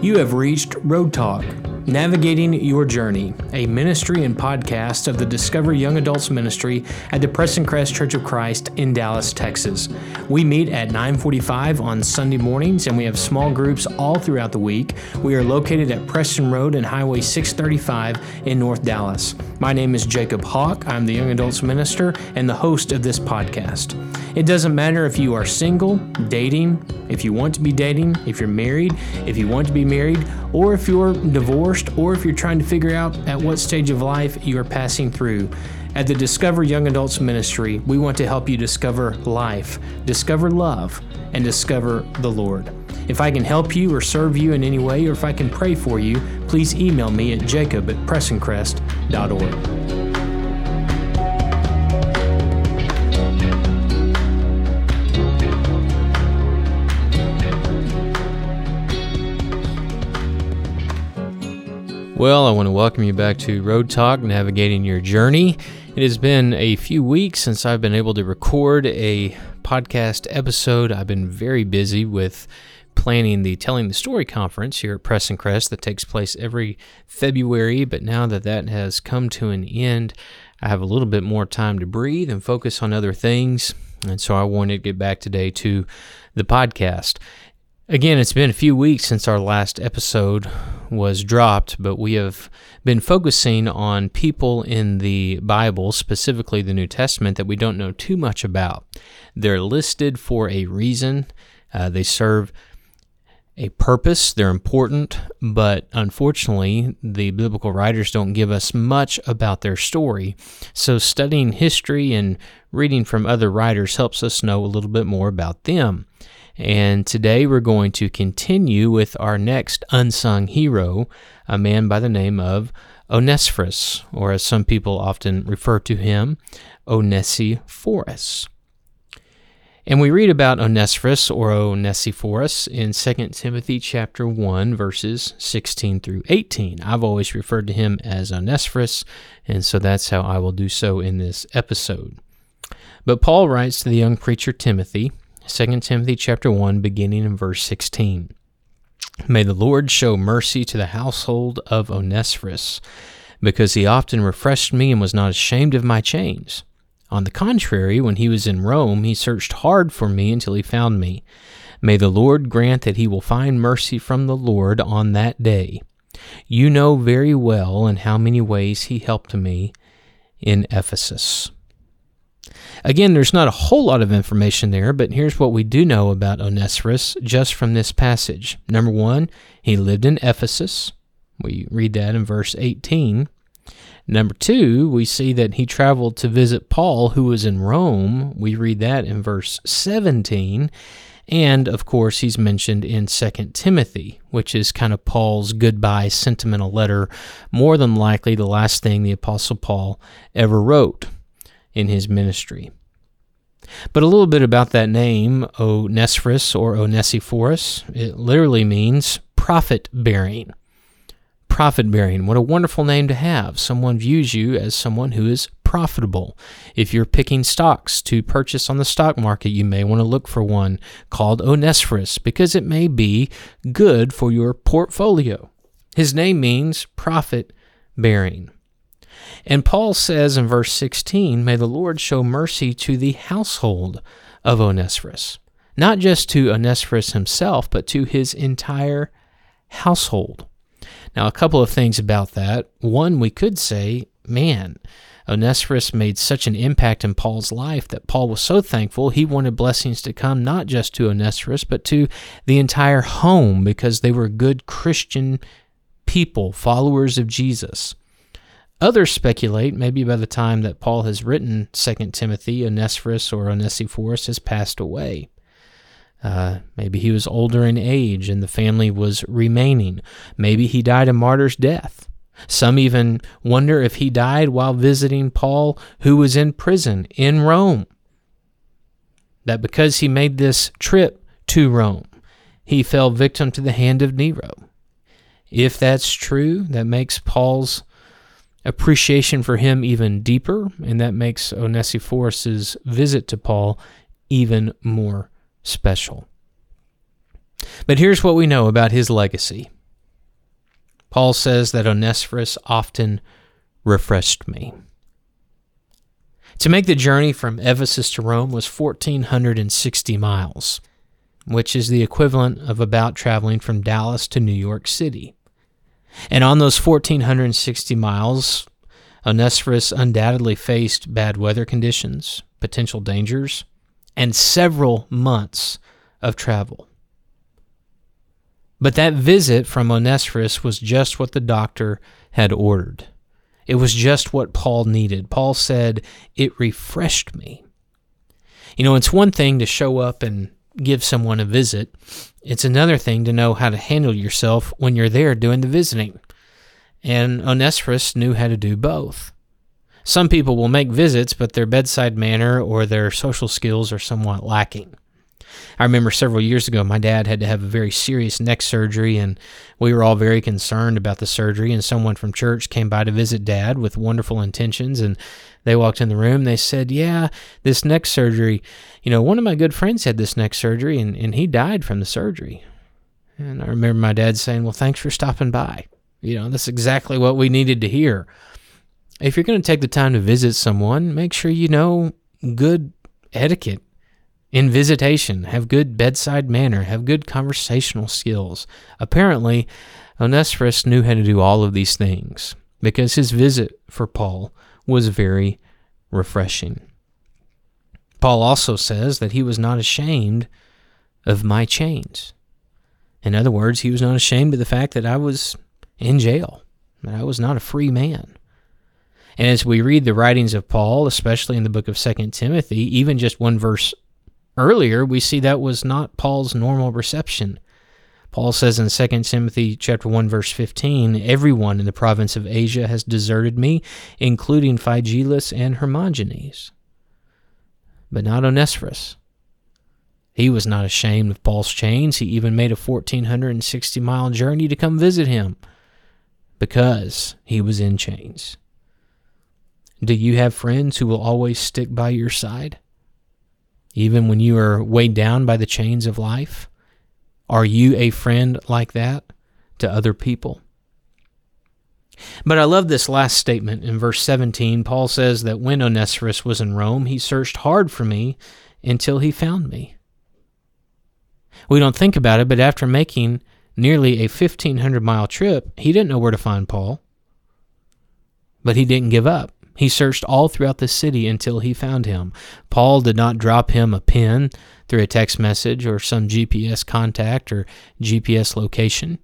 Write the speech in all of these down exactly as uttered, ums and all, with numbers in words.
You have reached Road Talk, Navigating Your Journey, a ministry and podcast of the Discover Young Adults Ministry at the Preston Crest Church of Christ in Dallas, Texas. We meet at nine forty-five on Sunday mornings, and we have small groups all throughout the week. We are located at Preston Road and Highway six thirty-five in North Dallas. My name is Jacob Hawk. I'm the Young Adults Minister and the host of this podcast. It doesn't matter if you are single, dating, if you want to be dating, if you're married, if you want to be married, or if you're divorced, or if you're trying to figure out at what stage of life you are passing through. At the Discover Young Adults Ministry, we want to help you discover life, discover love, and discover the Lord. If I can help you or serve you in any way, or if I can pray for you, please email me at jacob at pressoncrest dot org. Well, I want to welcome you back to Road Talk, Navigating Your Journey. It has been a few weeks since I've been able to record a podcast episode. I've been very busy with planning the Telling the Story conference here at Preston Crest that takes place every February, but now that that has come to an end, I have a little bit more time to breathe and focus on other things, and so I wanted to get back today to the podcast. Again, it's been a few weeks since our last episode was dropped, but we have been focusing on people in the Bible, specifically the New Testament, that we don't know too much about. They're listed for a reason. Uh, they serve a purpose. They're important, but unfortunately, the biblical writers don't give us much about their story. So studying history and reading from other writers helps us know a little bit more about them. And today we're going to continue with our next unsung hero, a man by the name of Onesiphorus, or as some people often refer to him, Onesiphorus. And we read about Onesiphorus or Onesiphorus in Second Timothy chapter one, verses sixteen through eighteen. I've always referred to him as Onesiphorus, and so that's how I will do so in this episode. But Paul writes to the young preacher Timothy, Second Timothy chapter one, beginning in verse sixteen. May the Lord show mercy to the household of Onesiphorus, because he often refreshed me and was not ashamed of my chains. On the contrary, when he was in Rome, he searched hard for me until he found me. May the Lord grant that he will find mercy from the Lord on that day. You know very well in how many ways he helped me in Ephesus. Again, there's not a whole lot of information there, but here's what we do know about Onesiphorus just from this passage. Number one, he lived in Ephesus. We read that in verse eighteen. Number two, we see that he traveled to visit Paul, who was in Rome. We read that in verse seventeen. And, of course, he's mentioned in Second Timothy, which is kind of Paul's goodbye sentimental letter, more than likely the last thing the Apostle Paul ever wrote in his ministry. But a little bit about that name, Onesiphorus or Onesiphorus. It literally means profit-bearing. Profit-bearing. What a wonderful name to have. Someone views you as someone who is profitable. If you're picking stocks to purchase on the stock market, you may want to look for one called Onesiphorus because it may be good for your portfolio. His name means profit-bearing. And Paul says in verse sixteen, may the Lord show mercy to the household of Onesiphorus. Not just to Onesiphorus himself, but to his entire household. Now, a couple of things about that. One, we could say, man, Onesiphorus made such an impact in Paul's life that Paul was so thankful he wanted blessings to come not just to Onesiphorus, but to the entire home because they were good Christian people, followers of Jesus. Others speculate maybe by the time that Paul has written Second Timothy, Onesiphorus or Onesiphorus has passed away. Uh, maybe he was older in age and the family was remaining. Maybe he died a martyr's death. Some even wonder if he died while visiting Paul, who was in prison in Rome. That because he made this trip to Rome, he fell victim to the hand of Nero. If that's true, that makes Paul's appreciation for him even deeper, and that makes Onesiphorus' visit to Paul even more special. But here's what we know about his legacy. Paul says that Onesiphorus often refreshed me. To make the journey from Ephesus to Rome was one thousand four hundred sixty miles, which is the equivalent of about traveling from Dallas to New York City. And on those one thousand four hundred sixty miles, Onesiphorus undoubtedly faced bad weather conditions, potential dangers, and several months of travel. But that visit from Onesiphorus was just what the doctor had ordered. It was just what Paul needed. Paul said, "It refreshed me." You know, it's one thing to show up and give someone a visit. It's another thing to know how to handle yourself when you're there doing the visiting. And Onesiphorus knew how to do both. Some people will make visits, but their bedside manner or their social skills are somewhat lacking. I remember several years ago, my dad had to have a very serious neck surgery, and we were all very concerned about the surgery, and someone from church came by to visit Dad with wonderful intentions, and they walked in the room. They said, "Yeah, this neck surgery, you know, one of my good friends had this neck surgery, and, and he died from the surgery." And I remember my dad saying, "Well, thanks for stopping by." You know, that's exactly what we needed to hear. If you're going to take the time to visit someone, make sure you know good etiquette in visitation, have good bedside manner, have good conversational skills. Apparently, Onesiphorus knew how to do all of these things because his visit for Paul was very refreshing. Paul also says that he was not ashamed of my chains. In other words, he was not ashamed of the fact that I was in jail, that I was not a free man. And as we read the writings of Paul, especially in the book of Second Timothy, even just one verse earlier, we see that was not Paul's normal reception. Paul says in Second Timothy chapter one, verse fifteen, "Everyone in the province of Asia has deserted me, including Phygelus and Hermogenes." But not Onesiphorus. He was not ashamed of Paul's chains. He even made a one thousand four hundred sixty mile journey to come visit him because he was in chains. Do you have friends who will always stick by your side, even when you are weighed down by the chains of life? Are you a friend like that to other people? But I love this last statement in verse seventeen. Paul says that when Onesiphorus was in Rome, he searched hard for me until he found me. We don't think about it, but after making nearly a fifteen hundred mile trip, he didn't know where to find Paul. But he didn't give up. He searched all throughout the city until he found him. Paul did not drop him a pin through a text message or some G P S contact or G P S location.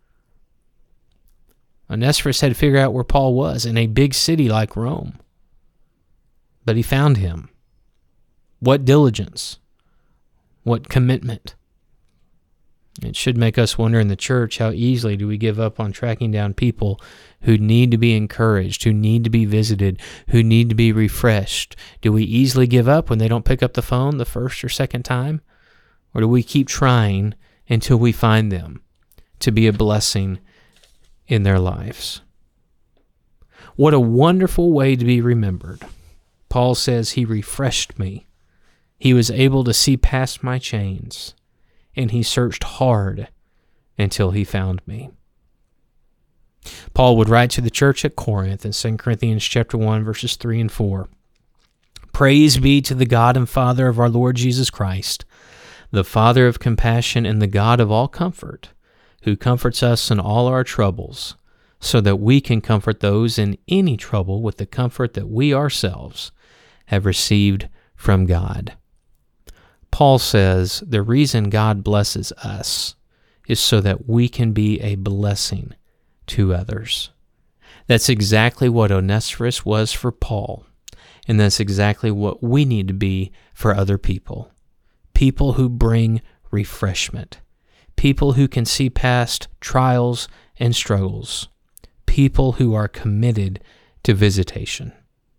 Onesiphorus had to figure out where Paul was in a big city like Rome. But he found him. What diligence? What commitment? It should make us wonder in the church, how easily do we give up on tracking down people who need to be encouraged, who need to be visited, who need to be refreshed? Do we easily give up when they don't pick up the phone the first or second time? Or do we keep trying until we find them to be a blessing in their lives? What a wonderful way to be remembered. Paul says he refreshed me. He was able to see past my chains, and he searched hard until he found me. Paul would write to the church at Corinth in Second Corinthians chapter one, verses three and four. "Praise be to the God and Father of our Lord Jesus Christ, the Father of compassion and the God of all comfort, who comforts us in all our troubles, so that we can comfort those in any trouble with the comfort that we ourselves have received from God." Paul says the reason God blesses us is so that we can be a blessing to others. That's exactly what Onesiphorus was for Paul, and that's exactly what we need to be for other people. People who bring refreshment. People who can see past trials and struggles. People who are committed to visitation.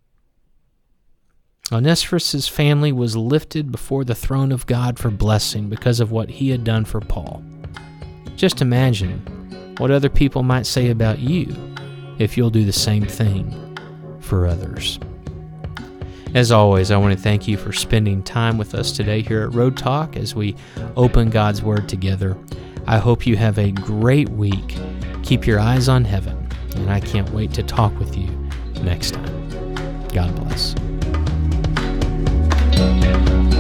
Onesiphorus' family was lifted before the throne of God for blessing because of what he had done for Paul. Just imagine what other people might say about you if you'll do the same thing for others. As always, I want to thank you for spending time with us today here at Road Talk as we open God's Word together. I hope you have a great week. keep your eyes on heaven, and I can't wait to talk with you next time. God bless.